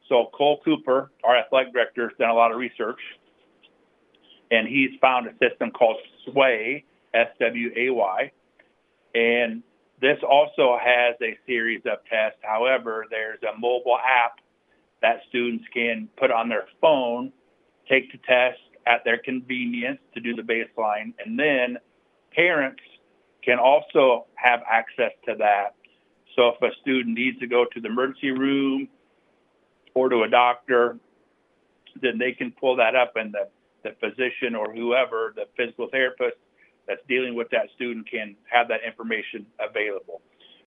So Cole Cooper, our athletic director, has done a lot of research, and he's found a system called SWAY, SWAY, and this also has a series of tests. However, there's a mobile app that students can put on their phone, take the test at their convenience to do the baseline, and then parents can also have access to that. So if a student needs to go to the emergency room or to a doctor, then they can pull that up, and the physician or whoever, the physical therapist that's dealing with that student, can have that information available.